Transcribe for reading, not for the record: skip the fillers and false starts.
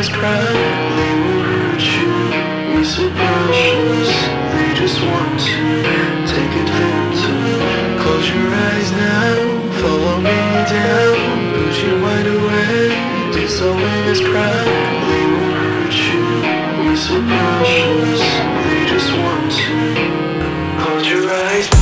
always cry. They will hurt you. You're so precious. They just want to take advantage. Close your eyes now. Follow me down. Put you wide awake. Just always cry. They will hurt you. You're so precious. They just want to hold your eyes.